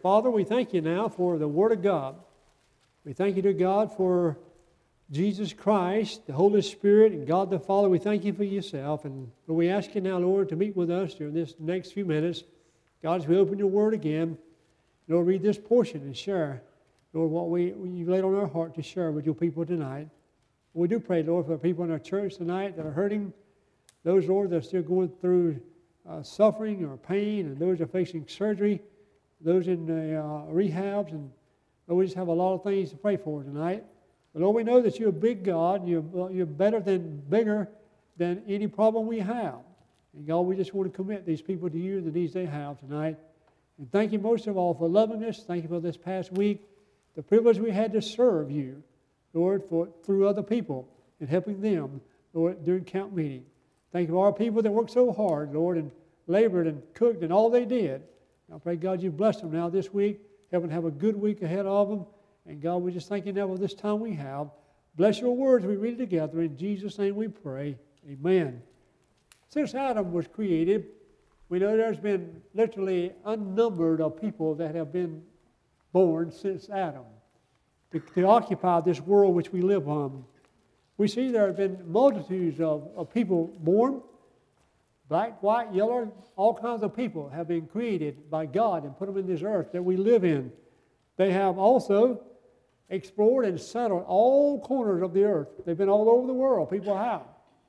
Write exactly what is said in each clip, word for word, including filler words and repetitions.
Father, we thank you now for the Word of God. We thank you to God for Jesus Christ, the Holy Spirit, and God the Father. We thank you for yourself. And Lord, we ask you now, Lord, to meet with us during this next few minutes. God, as we open your Word again, Lord, read this portion and share, Lord, what we you laid on our heart to share with your people tonight. We do pray, Lord, for people in our church tonight that are hurting, those, Lord, that are still going through uh, suffering or pain, and those that are facing surgery, those in the uh, rehabs, and Lord, we just have a lot of things to pray for tonight. But Lord, we know that you're a big God. You're, you're better than, bigger than any problem we have. And God, we just want to commit these people to you and the needs they have tonight. And thank you most of all for loving us. Thank you for this past week, the privilege we had to serve you, Lord, for through other people and helping them, Lord, during camp meeting. Thank you for our people that worked so hard, Lord, and labored and cooked and all they did. I pray, God, you bless them now this week. Help them have a good week ahead of them. And God, we just thank you now for this time we have. Bless your words. We read it together. In Jesus' name we pray. Amen. Since Adam was created, we know there's been literally unnumbered of people that have been born since Adam to, to occupy this world which we live on. We see there have been multitudes of, of people born. Black, white, yellow, all kinds of people have been created by God and put them in this earth that we live in. They have also explored and settled all corners of the earth. They've been all over the world. People have.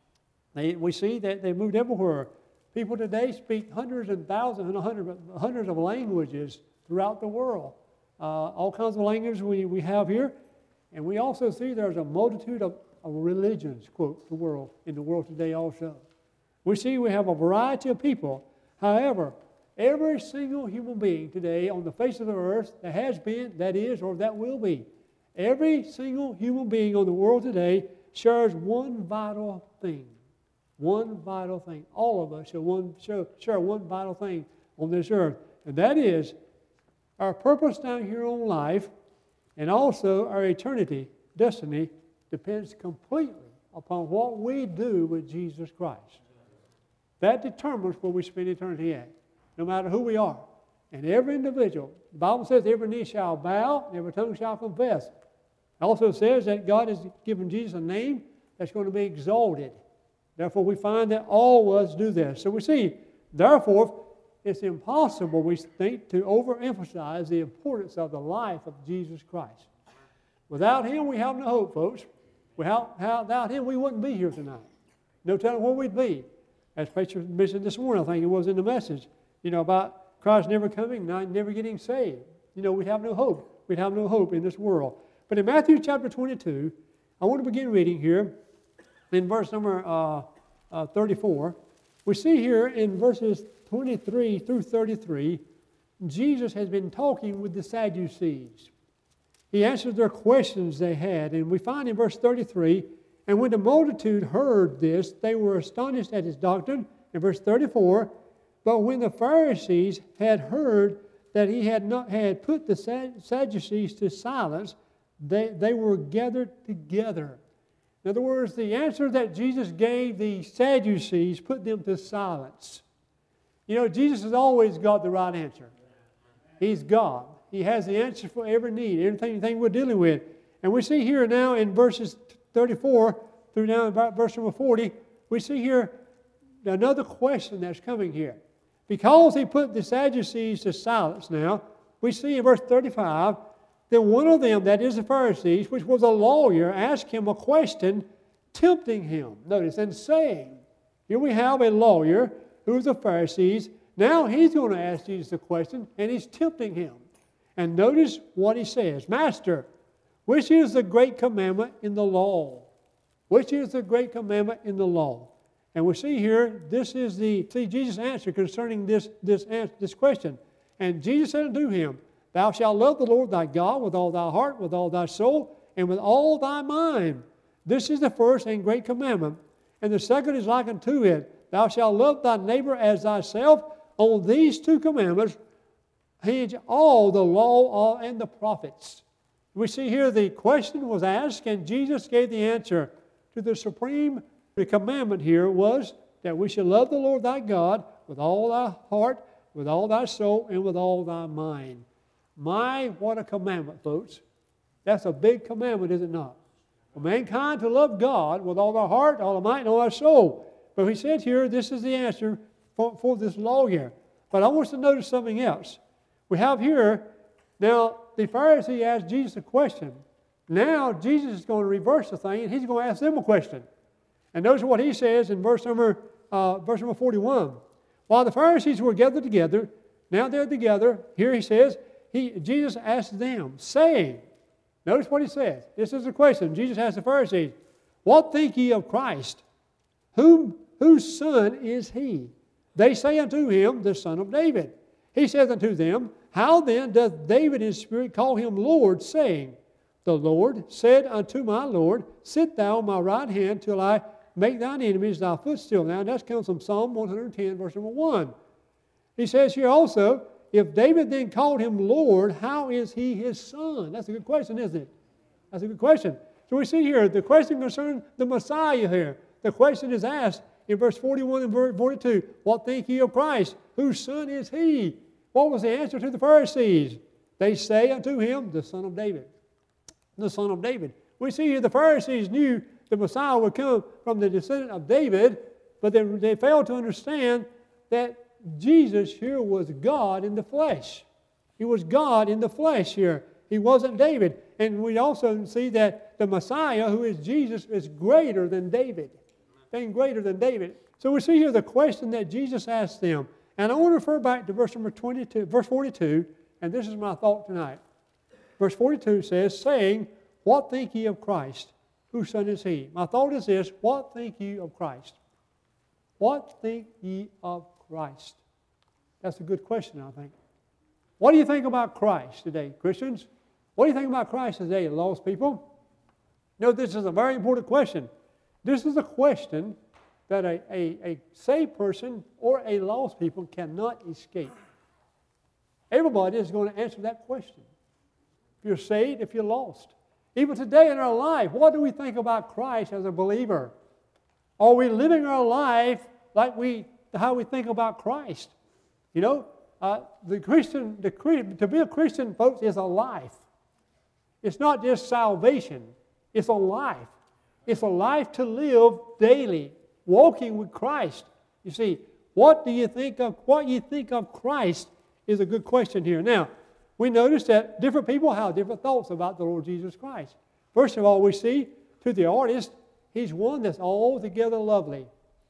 They, we see that they moved everywhere. People today speak hundreds and thousands and hundreds, hundreds of languages throughout the world. Uh, all kinds of languages we, we have here. And we also see there's a multitude of, of religions, quote, the world, in the world today also. We see we have a variety of people. However, every single human being today on the face of the earth that has been, that is, or that will be, every single human being on the world today shares one vital thing. One vital thing. All of us share one, share, share one vital thing on this earth. And that is our purpose down here on life, and also our eternity, destiny, depends completely upon what we do with Jesus Christ. That determines where we spend eternity at, no matter who we are. And every individual, the Bible says every knee shall bow, and every tongue shall confess. It also says that God has given Jesus a name that's going to be exalted. Therefore, we find that all of us do this. So we see, therefore, it's impossible, we think, to overemphasize the importance of the life of Jesus Christ. Without Him, we have no hope, folks. Without, without Him, we wouldn't be here tonight. No telling where we'd be. As Pastor mentioned this morning, I think it was in the message, you know, about Christ never coming, not never getting saved. You know, we'd have no hope. We'd have no hope in this world. But in Matthew chapter twenty-two, I want to begin reading here in verse number uh, uh, thirty-four. We see here in verses twenty-three through thirty-three, Jesus has been talking with the Sadducees. He answered their questions they had, and we find in verse thirty-three, and when the multitude heard this, they were astonished at his doctrine. In verse thirty-four, but when the Pharisees had heard that he had not had put the Sadducees to silence, they, they were gathered together. In other words, the answer that Jesus gave the Sadducees put them to silence. You know, Jesus has always got the right answer. He's God. He has the answer for every need, everything, everything we're dealing with. And we see here now in verses thirty-four through now about verse number forty, we see here another question that's coming here. Because he put the Sadducees to silence now, we see in verse thirty-five, then one of them, that is the Pharisees, which was a lawyer, asked him a question, tempting him. Notice, and saying, here we have a lawyer who's the Pharisees. Now he's going to ask Jesus a question, and he's tempting him. And notice what he says. Master, which is the great commandment in the law? Which is the great commandment in the law? And we see here, this is the, see Jesus' answer concerning this, this, this question. And Jesus said unto him, thou shalt love the Lord thy God with all thy heart, with all thy soul, and with all thy mind. This is the first and great commandment. And the second is like unto it. Thou shalt love thy neighbor as thyself. On these two commandments hinge all the law and the prophets. We see here the question was asked, and Jesus gave the answer to the supreme. The commandment here was that we should love the Lord thy God with all thy heart, with all thy soul, and with all thy mind. My, what a commandment, folks. That's a big commandment, is it not? For mankind to love God with all their heart, all their might, and all their soul. But he said here, this is the answer for, for this law here. But I want us to notice something else. We have here, now, the Pharisee asked Jesus a question. Now, Jesus is going to reverse the thing, and he's going to ask them a question. And notice what he says in verse number, uh, verse number forty-one. While the Pharisees were gathered together, now they're together, here he says, he, Jesus asked them, saying, notice what he says. This is the question. Jesus asked the Pharisees, what think ye of Christ? Whom, whose son is he? They say unto him, the son of David. He saith unto them, how then doth David in spirit call him Lord, saying, the Lord said unto my Lord, sit thou on my right hand till I make thine enemies thy footstool. Now that comes from Psalm one hundred ten, verse number one. He says here also, if David then called him Lord, how is he his son? That's a good question, isn't it? That's a good question. So we see here, the question concerning the Messiah here. The question is asked in verse forty-one and verse forty-two, what think ye of Christ? Whose son is he? What was the answer to the Pharisees? They say unto him, the son of David. The son of David. We see here the Pharisees knew the Messiah would come from the descendant of David, but they, they failed to understand that Jesus here was God in the flesh. He was God in the flesh here. He wasn't David. And we also see that the Messiah, who is Jesus, is greater than David. Being greater than David. So we see here the question that Jesus asked them. And I want to refer back to verse number twenty-two, verse forty-two, and this is my thought tonight. Verse forty-two says, saying, what think ye of Christ? Whose son is he? My thought is this, what think ye of Christ? What think ye of Christ? That's a good question, I think. What do you think about Christ today, Christians? What do you think about Christ today, lost people? No, this is a very important question. This is a question that a, a, a saved person or a lost people cannot escape. Everybody is going to answer that question. If you're saved, if you're lost. Even today in our life, what do we think about Christ as a believer? Are we living our life like we, how we think about Christ? You know, uh, the Christian, the, to be a Christian, folks, is a life. It's not just salvation. It's a life. It's a life to live daily, walking with Christ. You see, what do you think of, what you think of Christ is a good question here. Now, we notice that different people have different thoughts about the Lord Jesus Christ. First of all, we see to the artist, he's one that's altogether lovely.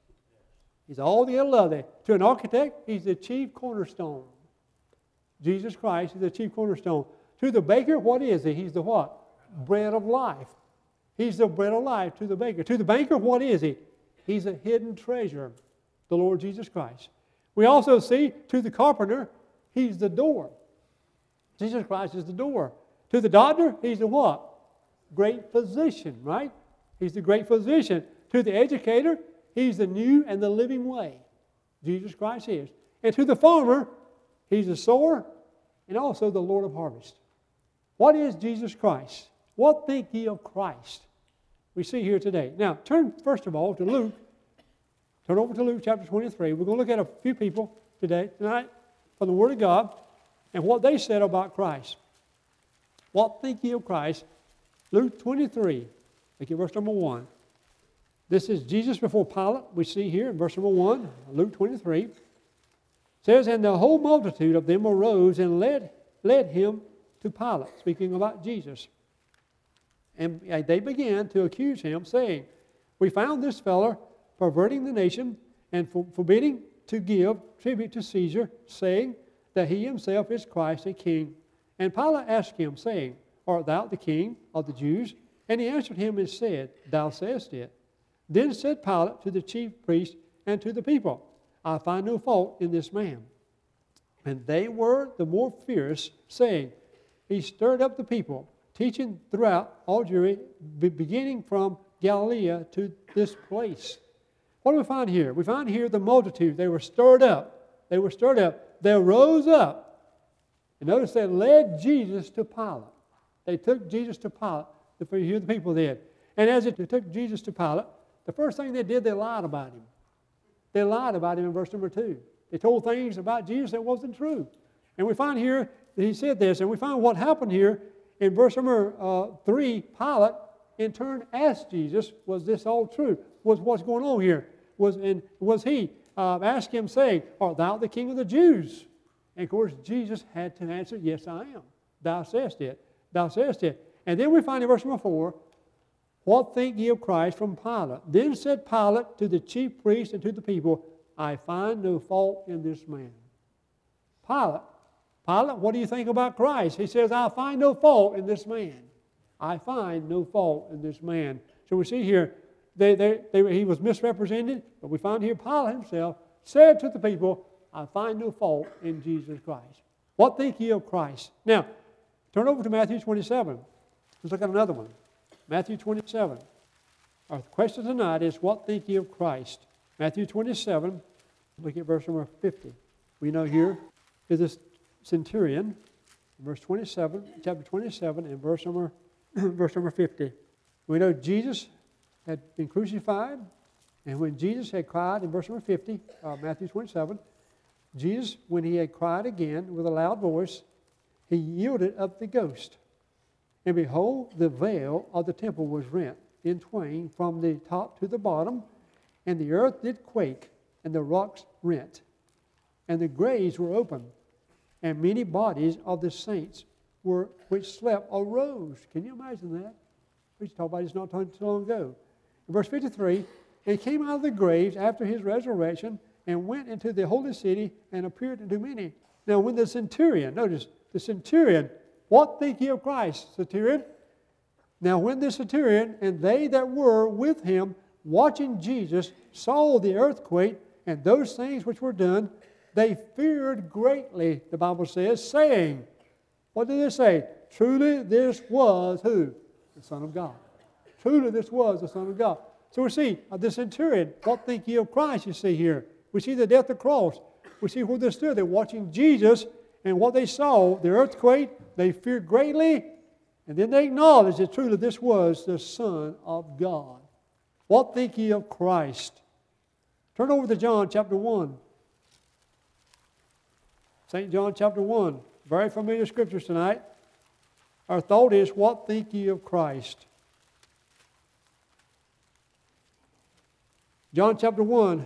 He's altogether lovely. To an architect, he's the chief cornerstone. Jesus Christ is the chief cornerstone. To the baker, what is he? He's the what? Bread of life. He's the bread of life to the baker. To the banker, what is he? He's a hidden treasure, the Lord Jesus Christ. We also see to the carpenter, he's the door. Jesus Christ is the door. To the doctor, he's the what? Great physician, right? He's the great physician. To the educator, he's the new and the living way. Jesus Christ is. And to the farmer, he's the sower and also the Lord of harvest. What is Jesus Christ? What think ye of Christ? We see here today. Now, turn first of all to Luke. Turn over to Luke chapter twenty-three. We're going to look at a few people today, tonight, from the Word of God, and what they said about Christ. What think ye of Christ? Luke twenty-three. Look at verse number one. This is Jesus before Pilate. We see here in verse number one, Luke twenty-three. It says, and the whole multitude of them arose and led, led him to Pilate, speaking about Jesus. And they began to accuse him, saying, we found this fellow perverting the nation and forbidding to give tribute to Caesar, saying that he himself is Christ, a king. And Pilate asked him, saying, art thou the king of the Jews? And he answered him and said, thou sayest it. Then said Pilate to the chief priests and to the people, I find no fault in this man. And they were the more fierce, saying, he stirred up the people, teaching throughout all Judea, beginning from Galilee to this place. What do we find here? We find here the multitude. They were stirred up. They were stirred up. They rose up. And notice they led Jesus to Pilate. They took Jesus to Pilate. Here the people did. And as they took Jesus to Pilate, the first thing they did, they lied about him. They lied about him in verse number two. They told things about Jesus that wasn't true. And we find here that he said this. And we find what happened here in verse number uh, three. Pilate, in turn, asked Jesus, was this all true? Was what's going on here? Was, and was he uh, asked him, saying, art thou the king of the Jews? And of course, Jesus had to answer, yes, I am. Thou sayest it. Thou sayest it. And then we find in verse number four, what think ye of Christ from Pilate? Then said Pilate to the chief priests and to the people, I find no fault in this man. Pilate, Pilate, what do you think about Christ? He says, I find no fault in this man. I find no fault in this man. So we see here, they, they, they, he was misrepresented, but we find here Pilate himself said to the people, I find no fault in Jesus Christ. What think ye of Christ? Now, turn over to Matthew twenty-seven. Let's look at another one. Matthew twenty-seven. Our question tonight is, what think ye of Christ? Matthew twenty-seven, look at verse number fifty. We know here is this centurion, verse twenty-seven, chapter twenty-seven, and verse number, verse number fifty. We know Jesus had been crucified, and when Jesus had cried, in verse number fifty, uh, Matthew twenty-seven, Jesus, when he had cried again with a loud voice, he yielded up the ghost. And behold, the veil of the temple was rent in twain from the top to the bottom, and the earth did quake, and the rocks rent, and the graves were opened, and many bodies of the saints were which slept arose. Can you imagine that? We talked about this not too long ago. In verse fifty-three, and came out of the graves after his resurrection, and went into the holy city, and appeared unto many. Now when the centurion, notice, the centurion, what think ye of Christ, centurion? Now when the centurion and they that were with him watching Jesus saw the earthquake and those things which were done, they feared greatly, the Bible says, saying, what did they say? Truly this was who? The Son of God. Truly this was the Son of God. So we see uh, the centurion, what think ye of Christ, you see here. We see the death of the cross. We see where they stood. They're watching Jesus, and what they saw, the earthquake, they feared greatly, and then they acknowledged that truly this was the Son of God. What think ye of Christ? Turn over to John chapter one. Saint John chapter one. Very familiar scriptures tonight. Our thought is, what think ye of Christ? John chapter one.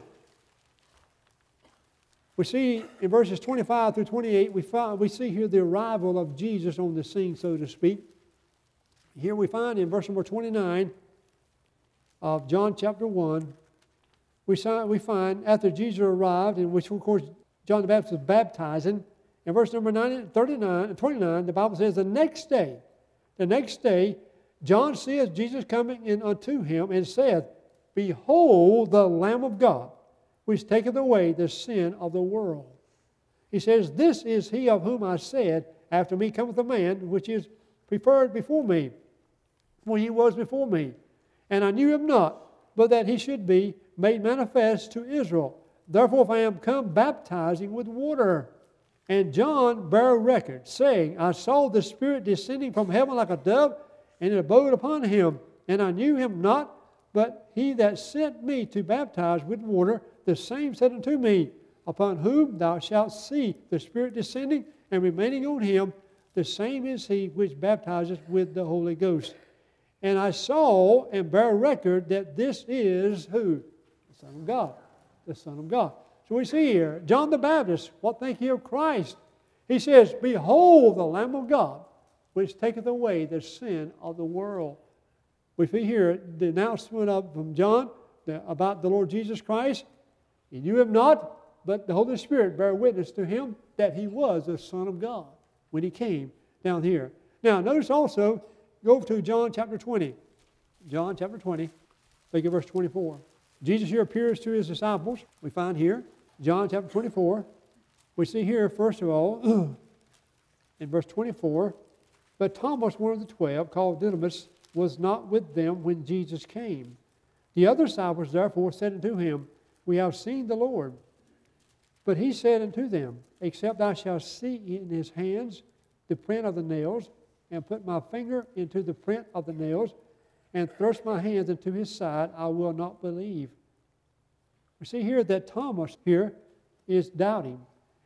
We see in verses twenty-five through twenty-eight, we, find, we see here the arrival of Jesus on the scene, so to speak. Here we find in verse number twenty-nine of John chapter one, we, saw, we find after Jesus arrived, in which of course John the Baptist was baptizing, in verse number thirty-nine and twenty-nine, the Bible says, the next day, the next day, John seeth Jesus coming in unto him, and saith, behold the Lamb of God, which taketh away the sin of the world. He says, this is he of whom I said, after me cometh a man, which is preferred before me, for he was before me. And I knew him not, but that he should be made manifest to Israel. Therefore, if I am come baptizing with water. And John bare record, saying, I saw the Spirit descending from heaven like a dove, and it abode upon him. And I knew him not, but he that sent me to baptize with water, the same said unto me, upon whom thou shalt see the Spirit descending and remaining on him, the same is he which baptizeth with the Holy Ghost. And I saw and bear record that this is who? The Son of God. The Son of God. So we see here, John the Baptist, what think ye of Christ? He says, behold the Lamb of God, which taketh away the sin of the world. We see here the announcement of, from John the, about the Lord Jesus Christ. He knew him not, but the Holy Spirit bare witness to him that he was the Son of God when he came down here. Now, notice also, go over to John chapter twenty. John chapter twenty, look at verse twenty-four. Jesus here appears to his disciples. We find here, John chapter twenty-four. We see here, first of all, in verse twenty-four, but Thomas, one of the twelve, called Didymus, was not with them when Jesus came. The other disciples therefore said unto him, we have seen the Lord. But he said unto them, except I shall see in his hands the print of the nails, and put my finger into the print of the nails, and thrust my hands into his side, I will not believe. We see here that Thomas here is doubting.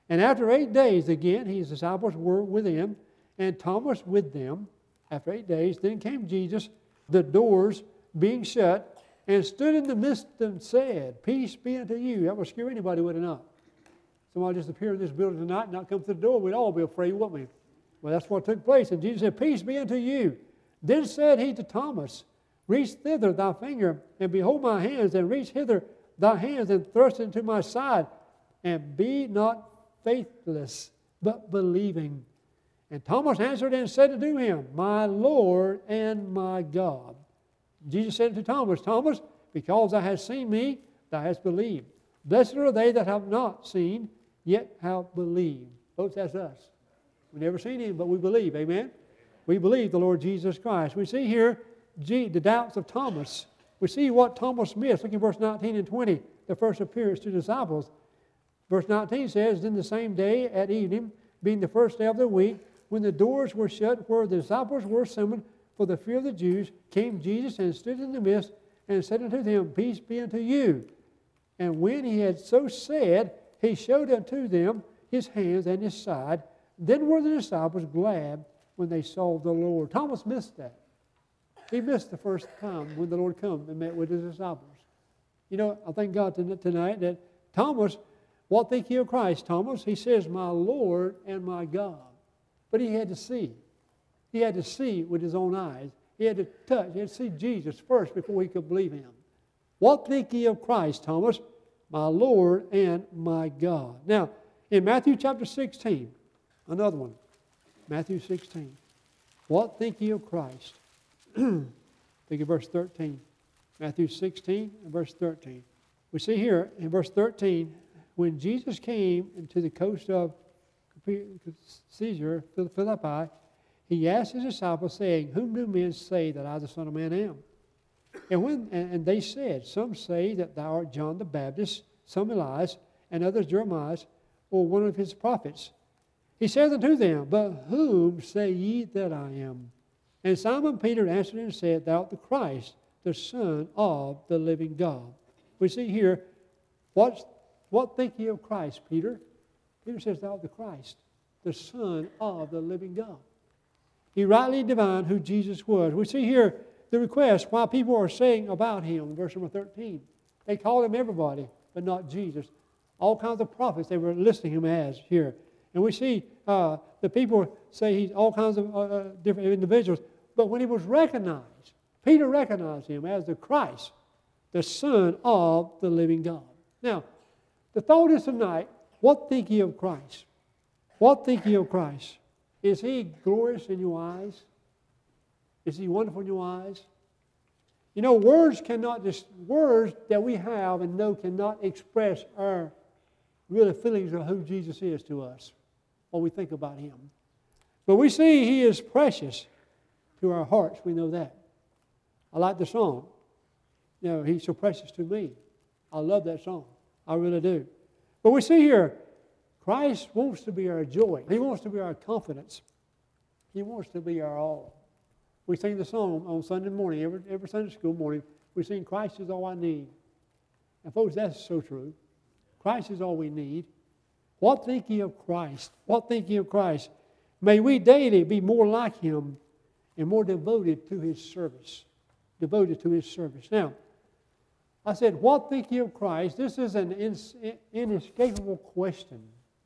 And after eight days, again, his disciples were with him, and Thomas with them. After eight days, then came Jesus, the doors being shut, and stood in the midst and said, Peace be unto you. That would scare anybody, would it not? Somebody just appeared in this building tonight and not come through the door, we'd all be afraid, wouldn't we? Well, that's what took place. And Jesus said, Peace be unto you. Then said he to Thomas, Reach thither thy finger, and behold my hands, and reach hither thy hands, and thrust into my side, and be not faithless, but believing. And Thomas answered and said unto him, My Lord and my God. Jesus said unto Thomas, Thomas, because thou hast seen me, thou hast believed. Blessed are they that have not seen, yet have believed. Folks, that's us. We've never seen him, but we believe. Amen? We believe the Lord Jesus Christ. We see here the doubts of Thomas. We see what Thomas missed. Look at verse nineteen and twenty, the first appearance to the disciples. Verse nineteen says, Then the same day at evening, being the first day of the week, when the doors were shut where the disciples were summoned for the fear of the Jews, came Jesus and stood in the midst and said unto them, Peace be unto you. And when he had so said, he showed unto them his hands and his side. Then were the disciples glad when they saw the Lord. Thomas missed that. He missed the first time when the Lord came and met with his disciples. You know, I thank God tonight that Thomas, what think ye of Christ, Thomas? He says, My Lord and my God. But he had to see. He had to see with his own eyes. He had to touch. He had to see Jesus first before he could believe him. What think ye of Christ, Thomas? My Lord and my God. Now, in Matthew chapter sixteen, another one. Matthew sixteen. What think ye of Christ? Think of verse thirteen. Matthew sixteen and verse thirteen. We see here in verse thirteen, when Jesus came into the coast of Caesar Philippi, he asked his disciples, saying, Whom do men say that I, the Son of Man, am? And when and they said, Some say that thou art John the Baptist, some Elias, and others Jeremiah, or one of his prophets. He said unto them, But whom say ye that I am? And Simon Peter answered and said, Thou art the Christ, the Son of the living God. We see here, what, what think ye of Christ, Peter? Peter says, Thou art the Christ, the Son of the living God. He rightly divined who Jesus was. We see here the request why people are saying about him, verse number thirteen. They called him everybody, but not Jesus. All kinds of prophets they were listing him as here. And we see uh, the people say he's all kinds of uh, different individuals. But when he was recognized, Peter recognized him as the Christ, the Son of the living God. Now, the thought is tonight, what think ye of Christ? What think ye of Christ? Is he glorious in your eyes? Is he wonderful in your eyes? You know, words cannot just, words that we have and know cannot express our real feelings of who Jesus is to us, what we think about him. But we see he is precious to our hearts. We know that. I like the song. You know, he's so precious to me. I love that song. I really do. But we see here, Christ wants to be our joy. He wants to be our confidence. He wants to be our all. We sing the song on Sunday morning, every, every Sunday school morning. We sing, Christ is all I need. And folks, that's so true. Christ is all we need. What think ye of Christ? What think ye of Christ? May we daily be more like him and more devoted to his service. Devoted to his service. Now, I said, what think ye of Christ? This is an inescapable question.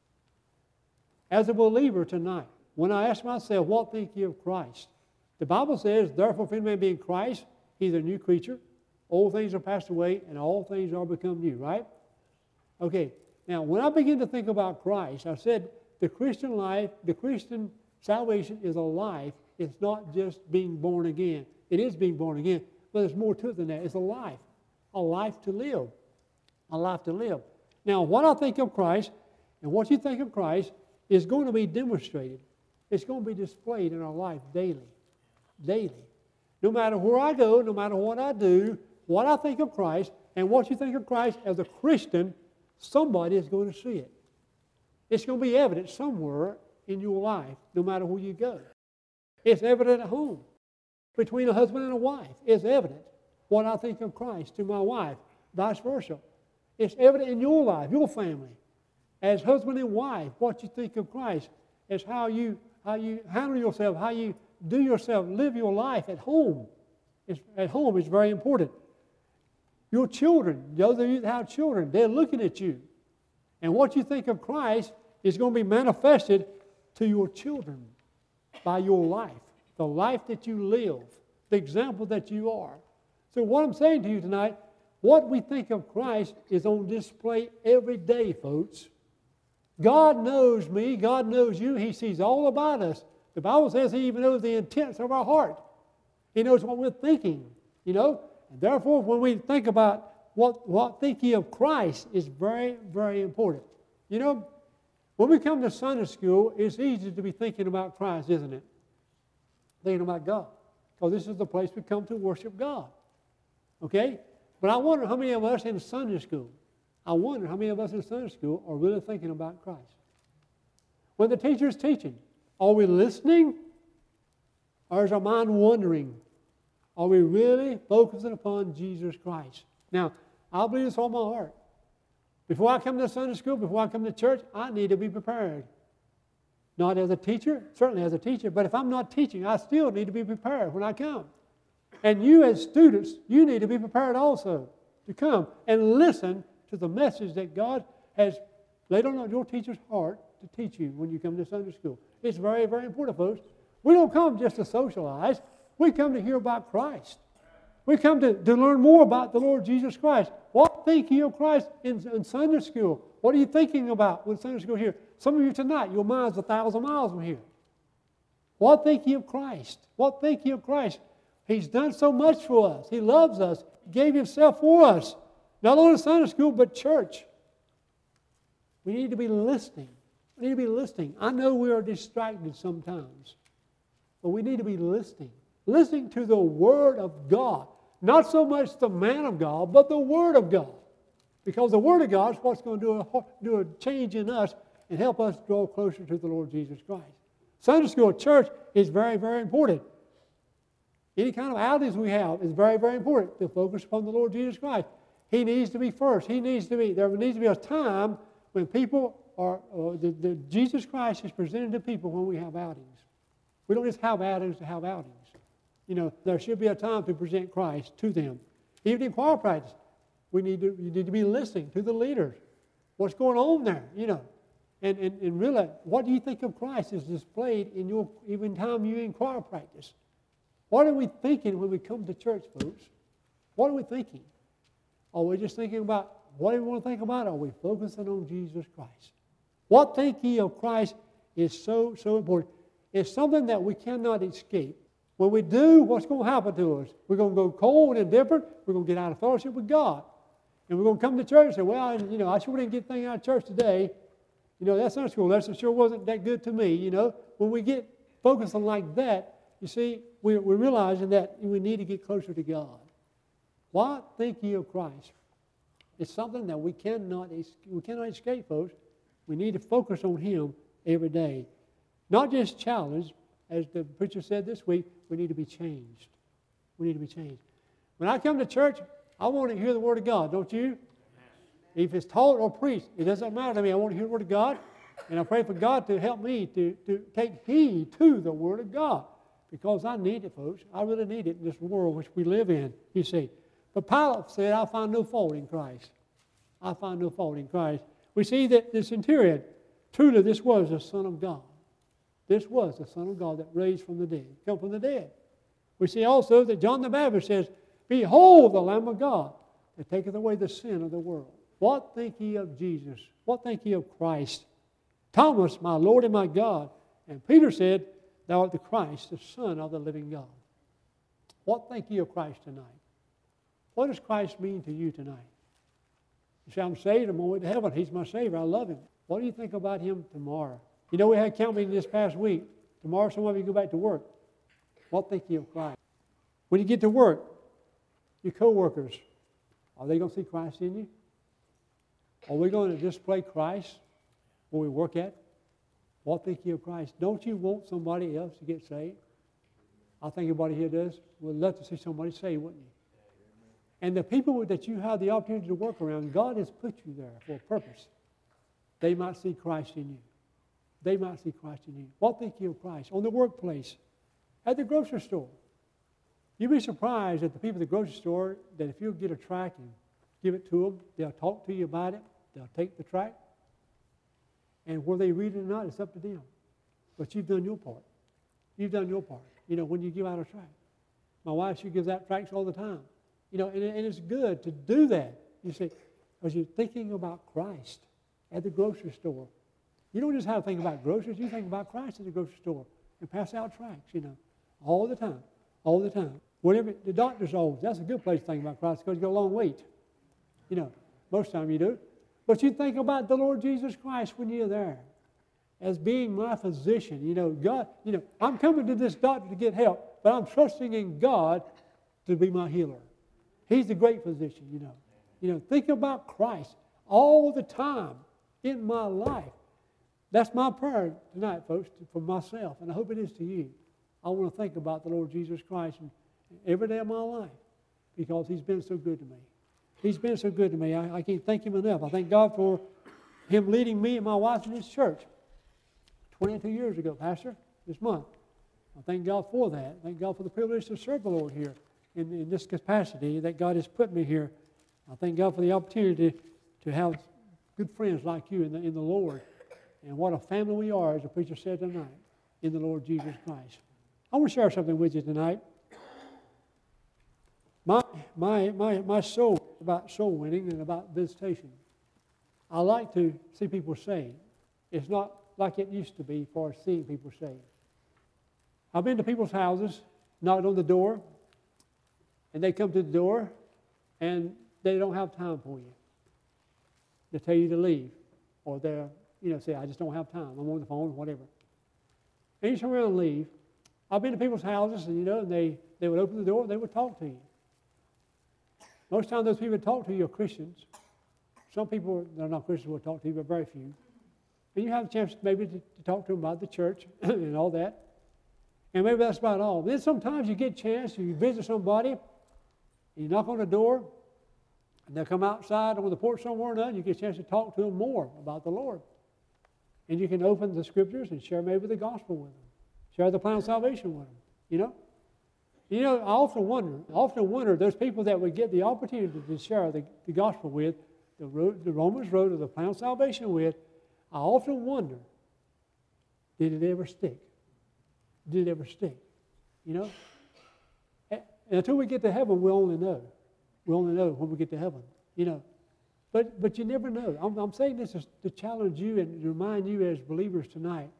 As a believer tonight, when I ask myself, what think ye of Christ? The Bible says, therefore, if any man be in Christ, he's a new creature. Old things are passed away, and all things are become new, right? Okay, now when I begin to think about Christ, I said the Christian life, the Christian salvation is a life. It's not just being born again. It is being born again, but there's more to it than that. It's a life, a life to live, a life to live. Now, what I think of Christ and what you think of Christ is going to be demonstrated. It's going to be displayed in our life daily, daily. No matter where I go, no matter what I do, what I think of Christ and what you think of Christ as a Christian, somebody is going to see it. It's going to be evident somewhere in your life, no matter where you go. It's evident at home. Between a husband and a wife, it's evident what I think of Christ to my wife, vice versa. It's evident in your life, your family. As husband and wife, what you think of Christ. As how you, how you handle yourself, how you do yourself, live your life at home. It's, at home is very important. Your children, those of you that have children, they're looking at you. And what you think of Christ is going to be manifested to your children by your life, the life that you live, the example that you are. So what I'm saying to you tonight, what we think of Christ is on display every day, folks. God knows me. God knows you. He sees all about us. The Bible says He even knows the intents of our heart. He knows what we're thinking, you know. And therefore, when we think about what, what thinking of Christ is very, very important. You know, when we come to Sunday school, it's easy to be thinking about Christ, isn't it? Thinking about God. Because this is the place we come to worship God. Okay? But I wonder how many of us in Sunday school, I wonder how many of us in Sunday school are really thinking about Christ. When the teacher is teaching, are we listening? Or is our mind wandering? Are we really focusing upon Jesus Christ? Now, I believe this all my heart. Before I come to Sunday school, before I come to church, I need to be prepared. Not as a teacher, certainly as a teacher, but if I'm not teaching, I still need to be prepared when I come. And you as students, you need to be prepared also to come and listen to the message that God has laid on your teacher's heart to teach you when you come to Sunday school. It's very, very important, folks. We don't come just to socialize. We come to hear about Christ. We come to, to learn more about the Lord Jesus Christ. What think you of Christ in, in Sunday school? What are you thinking about when Sunday school here? Some of you tonight, your mind's a thousand miles from here. What think you of Christ? What think you of Christ? He's done so much for us. He loves us. He gave Himself for us. Not only Sunday school, but church. We need to be listening. We need to be listening. I know we are distracted sometimes, but we need to be listening. Listening to the Word of God. Not so much the man of God, but the Word of God. Because the Word of God is what's going to do a, do a change in us and help us draw closer to the Lord Jesus Christ. Sunday school, church is very, very important. Any kind of outings we have is very, very important to focus upon the Lord Jesus Christ. He needs to be first. He needs to be, there needs to be a time when people are, uh, the, the Jesus Christ is presented to people when we have outings. We don't just have outings to have outings. You know, there should be a time to present Christ to them. Even in choir practice, we need to, you need to be listening to the leaders. What's going on there, you know. And, and, and really, what do you think of Christ is displayed in your, even time you're in choir practice. What are we thinking when we come to church, folks? What are we thinking? Are we just thinking about what do we want to think about? Are we focusing on Jesus Christ? What think ye of Christ is so, so important. It's something that we cannot escape. When we do, what's going to happen to us? We're going to go cold and indifferent. We're going to get out of fellowship with God. And we're going to come to church and say, well, you know, I sure didn't get anything out of church today. You know, that Sunday school lesson sure wasn't that good to me, you know. When we get focusing like that, you see, we're, we're realizing that we need to get closer to God. What think ye of Christ? It's something that we cannot, we cannot escape, folks. We need to focus on Him every day. Not just challenged, as the preacher said this week, we need to be changed. We need to be changed. When I come to church, I want to hear the Word of God, don't you? If it's taught or preached, it doesn't matter to me. I want to hear the Word of God, and I pray for God to help me to, to take heed to the Word of God, because I need it, folks. I really need it in this world which we live in, you see. But Pilate said, I find no fault in Christ. I find no fault in Christ. We see that the centurion, truly this was the Son of God. This was the Son of God that raised from the dead, come from the dead. We see also that John the Baptist says, behold the Lamb of God that taketh away the sin of the world. What think ye of Jesus? What think ye of Christ? Thomas, my Lord and my God. And Peter said, thou art the Christ, the Son of the living God. What think ye of Christ tonight? What does Christ mean to you tonight? You say, I'm saved, I'm on my way to heaven. He's my Savior, I love Him. What do you think about Him tomorrow? You know, we had count meeting this past week. Tomorrow some of you go back to work. What think ye of Christ? When you get to work, your co-workers, are they going to see Christ in you? Are we going to display Christ where we work at? What think ye of Christ? Don't you want somebody else to get saved? I think everybody here does. Would love to see somebody saved, wouldn't you? And the people that you have the opportunity to work around, God has put you there for a purpose. they might see Christ in you. They might see Christ in you. What think you of Christ? On the workplace, at the grocery store. You'd be surprised at the people at the grocery store that if you get a tract and give it to them, they'll talk to you about it. They'll take the tract. And whether they read it or not, it's up to them. But you've done your part. You've done your part. You know, when you give out a tract. My wife, she gives out tracts all the time. You know, and, and it's good to do that. You see, because you're thinking about Christ at the grocery store. You don't just have to think about groceries. You think about Christ at the grocery store and pass out tracts, you know, all the time, all the time. Whatever, the doctor's office, that's a good place to think about Christ because you got a long wait. You know, most of the time you do. But you think about the Lord Jesus Christ when you're there as being my physician. You know, God, you know, I'm coming to this doctor to get help, but I'm trusting in God to be my healer. He's the great physician, you know. You know, think about Christ all the time in my life. That's my prayer tonight, folks, for myself, and I hope it is to you. I want to think about the Lord Jesus Christ every day of my life because He's been so good to me. He's been so good to me. I, I can't thank Him enough. I thank God for Him leading me and my wife in this church twenty-two years ago, Pastor, this month. I thank God for that. Thank God for the privilege to serve the Lord here in, in this capacity that God has put me here. I thank God for the opportunity to have good friends like you in the, in the Lord. And what a family we are, as the preacher said tonight, in the Lord Jesus Christ. I want to share something with you tonight. My, my, my, my soul is about soul winning and about visitation. I like to see people saved. It's not like it used to be for seeing people saved. I've been to people's houses, knocked on the door, and they come to the door, and they don't have time for you. They tell you to leave, or they're, you know, say, I just don't have time. I'm on the phone, whatever. And you turn around and leave. I've been to people's houses, and you know, and they, they would open the door, and they would talk to you. Most of the time, those people that talk to you are Christians. Some people that are not Christians will talk to you, but very few. And you have a chance maybe to, to talk to them about the church and all that. And maybe that's about all. Then sometimes you get a chance, you visit somebody, and you knock on the door, and they'll come outside on the porch somewhere or another, and you get a chance to talk to them more about the Lord. And you can open the Scriptures and share maybe the gospel with them. Share the plan of salvation with them, you know? You know, I often wonder, I often wonder, those people that would get the opportunity to share the, the gospel with, the, road, the Romans road or the plan of salvation with, I often wonder, did it ever stick? Did it ever stick? You know? And until we get to heaven, we'll only know. We'll only know when we get to heaven, you know. But but you never know. I'm, I'm saying this to challenge you and to remind you as believers tonight.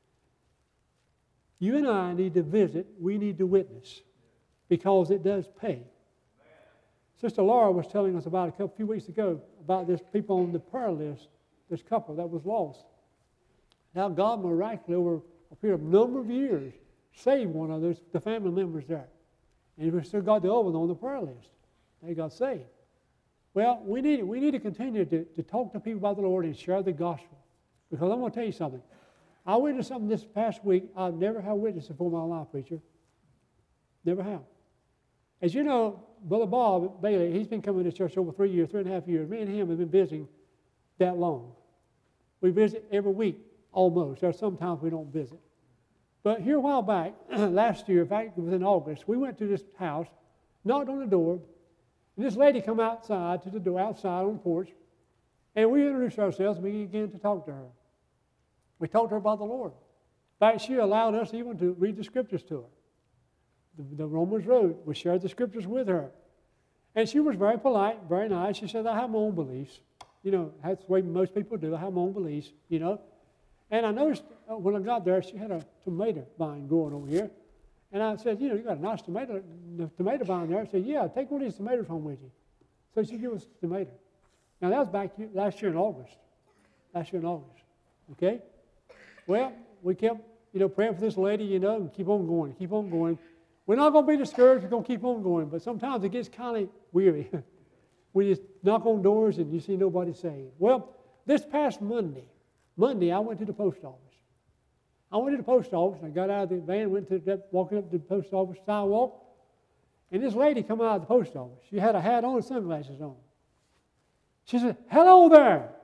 You and I need to visit. We need to witness because it does pay. Sister Laura was telling us about a couple few weeks ago about this people on the prayer list, this couple that was lost. Now God miraculously over a period of number of years saved one of those, the family members there. And we still got the other one on the prayer list. They got saved. Well, we need, we need to continue to, to talk to people about the Lord and share the gospel. Because I'm going to tell you something. I witnessed something this past week I've never have witnessed before in my life, preacher. Never have. As you know, Brother Bob Bailey, he's been coming to church over three years, three and a half years. Me and him have been visiting that long. We visit every week, almost. There are some times we don't visit. But here a while back, last year, in fact, it was in August, we went to this house, knocked on the door, and this lady come outside to the door, outside on the porch, and we introduced ourselves and we began to talk to her. We talked to her about the Lord. In fact, she allowed us even to read the Scriptures to her. The, the Romans Road, we shared the Scriptures with her. And she was very polite, very nice. She said, I have my own beliefs. You know, that's the way most people do. I have my own beliefs, you know. And I noticed uh, when I got there, she had a tomato vine growing over here. And I said, you know, you got a nice tomato, tomato vine there. I said, yeah, take one of these tomatoes home with you. So she gave us a tomato. Now, that was back last year in August. Last year in August. Okay? Well, we kept, you know, praying for this lady, you know, and keep on going, keep on going. We're not going to be discouraged. We're going to keep on going. But sometimes it gets kind of weary when you knock on doors and you see nobody saved. Well, this past Monday, Monday, I went to the post office. I went to the post office, and I got out of the van, went to the, walking up to the post office sidewalk, and this lady come out of the post office. She had a hat on and sunglasses on. She said, hello there.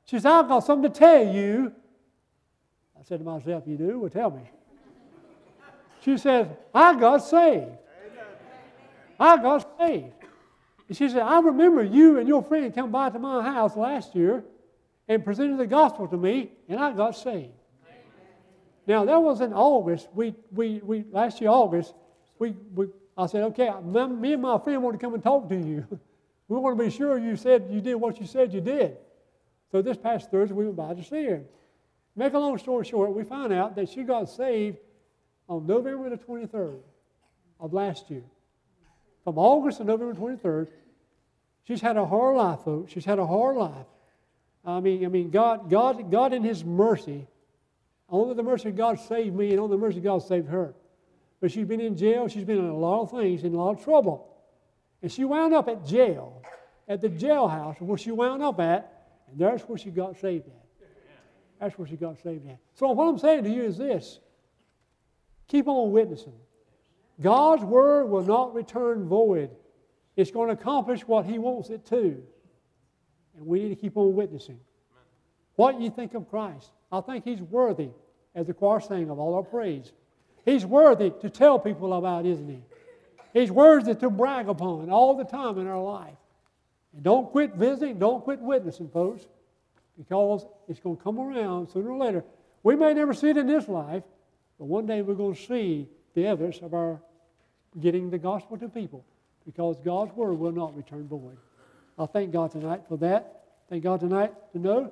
She said, I've got something to tell you. I said to myself, you do? Well, tell me. She said, I got saved. I got saved. And she said, I remember you and your friend come by to my house last year and presented the gospel to me, and I got saved. Now, that was in August. We, we, we, last year, August, we, we, I said, okay, me and my friend want to come and talk to you. We want to be sure you said you did what you said you did. So this past Thursday, we went by to see her. Make a long story short, we found out that she got saved on November the twenty-third of last year. From August to November twenty-third, she's had a hard life, folks. She's had a hard life. I mean, I mean, God, God, God in His mercy, only the mercy of God saved me, and only the mercy of God saved her. But she's been in jail. She's been in a lot of things, in a lot of trouble. And she wound up at jail, at the jailhouse where she wound up at, and that's where she got saved at. That's where she got saved at. So what I'm saying to you is this. Keep on witnessing. God's Word will not return void. It's going to accomplish what He wants it to. And we need to keep on witnessing. What you think of Christ? I think He's worthy, as the choir sang, of all our praise. He's worthy to tell people about, isn't He? He's worthy to brag upon all the time in our life. And don't quit visiting, don't quit witnessing, folks, because it's going to come around sooner or later. We may never see it in this life, but one day we're going to see the evidence of our getting the gospel to people, because God's Word will not return void. I thank God tonight for that. Thank God tonight to know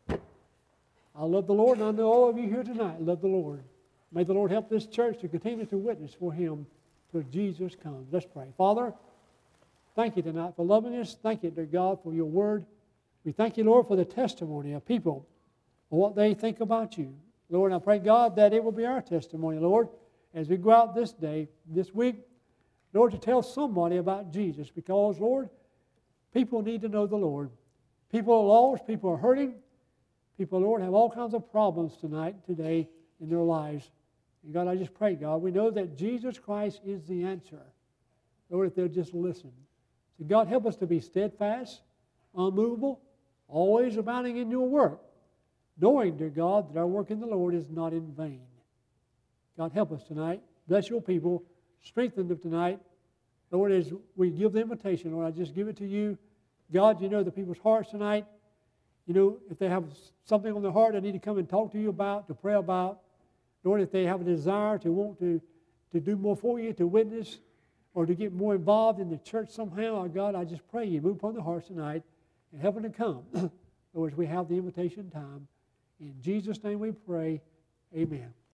I love the Lord, and I know all of you here tonight love the Lord. May the Lord help this church to continue to witness for Him till Jesus comes. Let's pray. Father, thank you tonight for loving us. Thank you, dear God, for your Word. We thank you, Lord, for the testimony of people, for what they think about you. Lord, I pray, God, that it will be our testimony, Lord, as we go out this day, this week, Lord, to tell somebody about Jesus, because, Lord, people need to know the Lord. People are lost. People are hurting. People, Lord, have all kinds of problems tonight, today, in their lives. And God, I just pray, God, we know that Jesus Christ is the answer. Lord, if they'll just listen. So God, help us to be steadfast, unmovable, always abounding in your work, knowing, dear God, that our work in the Lord is not in vain. God, help us tonight. Bless your people. Strengthen them tonight. Lord, as we give the invitation, Lord, I just give it to you. God, you know the people's hearts tonight. You know, if they have something on their heart they need to come and talk to you about, to pray about. Lord, if they have a desire to want to, to do more for you, to witness, or to get more involved in the church somehow, God, I just pray you move upon their hearts tonight and help them to come. Lord, as we have the invitation time. In Jesus' name we pray, amen.